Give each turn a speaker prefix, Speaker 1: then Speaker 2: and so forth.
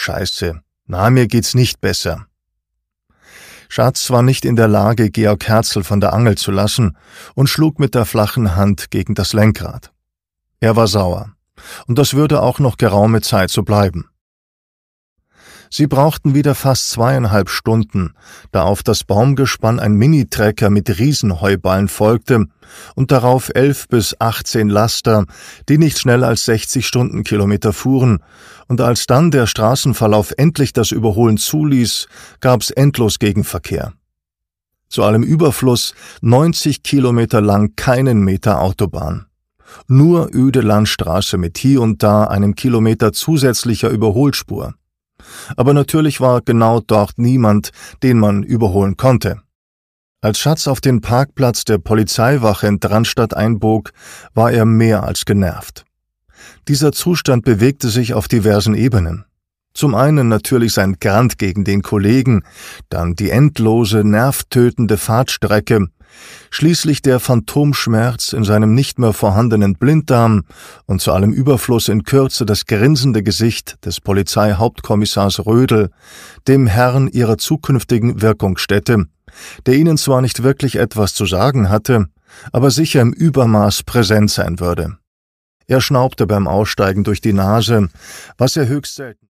Speaker 1: Scheiße. Na, mir geht's nicht besser. Schatz war nicht in der Lage, Georg Herzl von der Angel zu lassen und schlug mit der flachen Hand gegen das Lenkrad. Er war sauer. Und das würde auch noch geraume Zeit so bleiben. Sie brauchten wieder fast 2,5 Stunden, da auf das Baumgespann ein Minitrecker mit Riesenheuballen folgte und darauf 11 bis 18 Laster, die nicht schneller als 60 Stundenkilometer fuhren, und als dann der Straßenverlauf endlich das Überholen zuließ, gab's endlos Gegenverkehr. Zu allem Überfluss 90 Kilometer lang keinen Meter Autobahn. Nur öde Landstraße mit hier und da einem Kilometer zusätzlicher Überholspur. Aber natürlich war genau dort niemand, den man überholen konnte. Als Schatz auf den Parkplatz der Polizeiwache in Dranstadt einbog, war er mehr als genervt. Dieser Zustand bewegte sich auf diversen Ebenen. Zum einen natürlich sein Grant gegen den Kollegen, dann die endlose, nervtötende Fahrtstrecke, schließlich der Phantomschmerz in seinem nicht mehr vorhandenen Blinddarm und zu allem Überfluss in Kürze das grinsende Gesicht des Polizeihauptkommissars Rödel, dem Herrn ihrer zukünftigen Wirkungsstätte, der ihnen zwar nicht wirklich etwas zu sagen hatte, aber sicher im Übermaß präsent sein würde. Er schnaubte beim Aussteigen durch die Nase, was er höchst selten